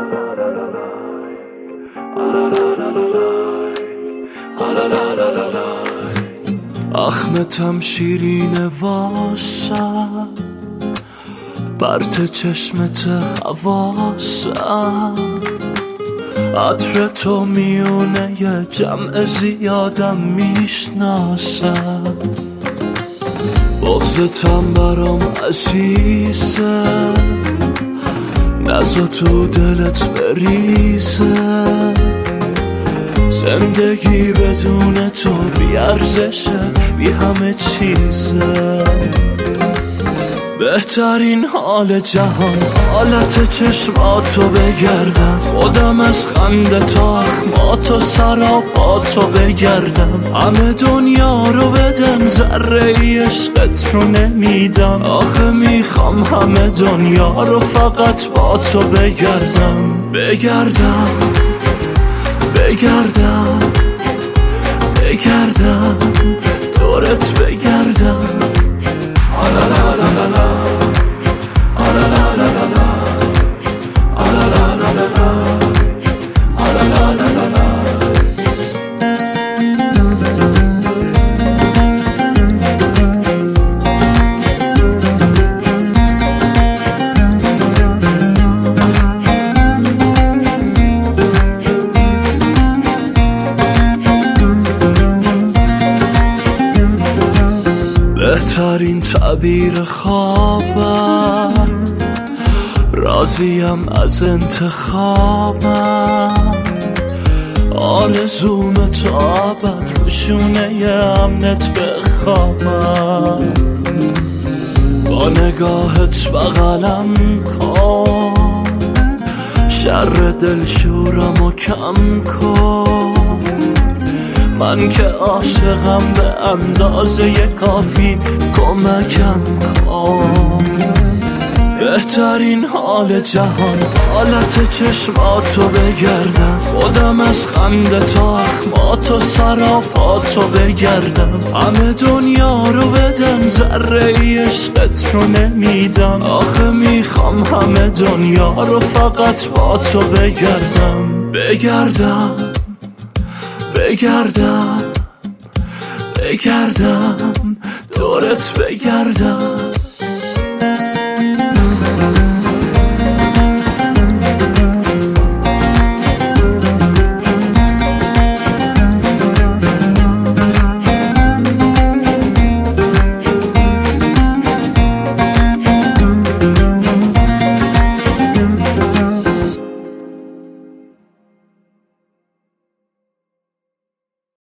اخمتم شیرینه واسم، برت چشمت حواسم، عطر تو میونه یه جمع زیادم میشناسم، بغضتم برام عزیزه، نزا تو دلت بریزه، زندگی بدون تو بی ارزشه، بی همه چیزه، بهترین حال جهان حالت چشماتو بگردم، خودم از خنده تا اخماتو سراپاتو بگردم، همه دنیا رو بدم ذره ای عشقت رو نمیدم، آخه میخوام همه دنیا رو فقط با تو بگردم، بگردم بگردم بگردم دورت بگردم، بهترین تعبیر خوابم، راضیم از انتخابم، آرزوم تا ابد روشونه امنت بخوابم، با نگاهت بغلم کن، شر دلشورمو کم کن، من که عاشقم به اندازه کافی کمکم کن، بهترین حال جهان حالت چشماتو بگردم، خودم از خنده تا اخماتو سراپاتو بگردم، همه دنیا رو بدم ذره ای عشقت رو نمیدم، آخه میخوام همه دنیا رو فقط با تو بگردم، بگردم بگردم بگردم دورت بگردم.